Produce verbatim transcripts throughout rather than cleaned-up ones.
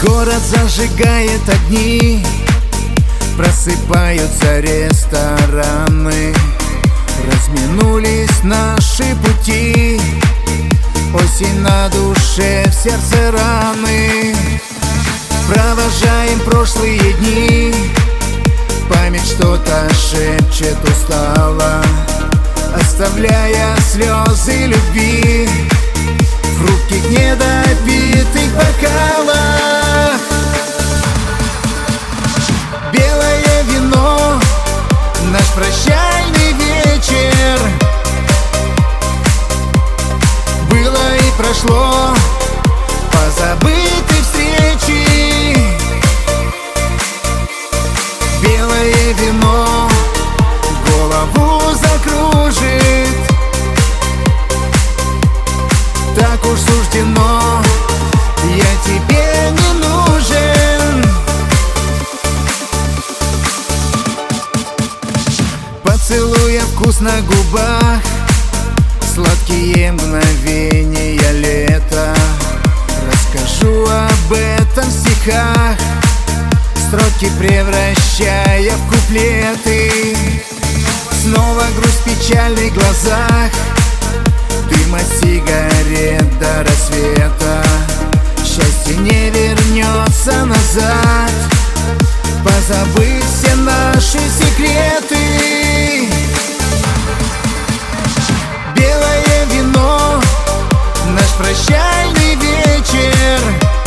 Город зажигает огни, просыпаются рестораны. Разминулись наши пути, осень на душе, в сердце раны. Провожаем прошлые дни, память что-то шепчет устало, оставляя слезы любви в хрупких недопитых бокалах. Белое вино, наш прощальный вечер. Было и прошло, позабыты встречи. Белое вино голову закружит. Так уж суждено, я тебе не нужен. Поцелуя вкус на губах, сладкие мгновения лета. Расскажу об этом в стихах, строки превращая в куплеты. Снова грусть в печальных глазах, дым от сигарет до рассвета. Счастье не вернется назад, позабыть все наши секреты. Белое вино, наш прощальный вечер.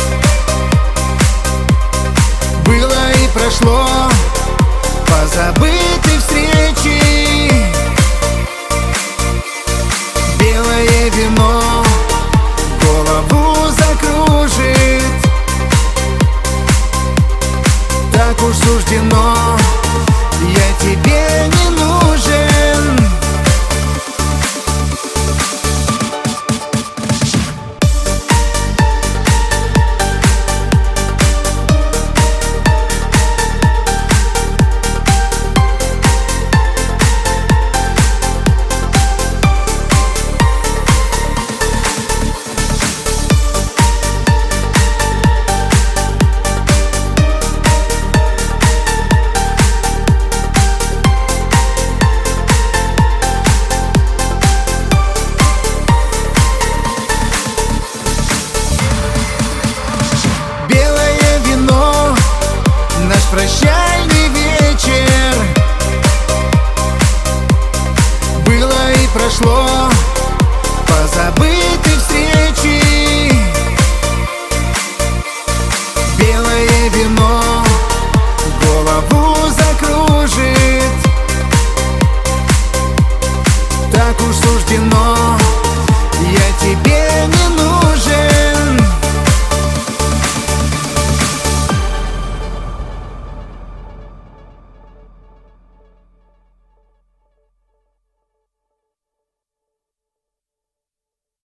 Было и прошло, позабыты встречи. Белое вино голову закружит. Так уж суждено, я тебе не нужен. Наш прощальный вечер. Было и прошло, позабыты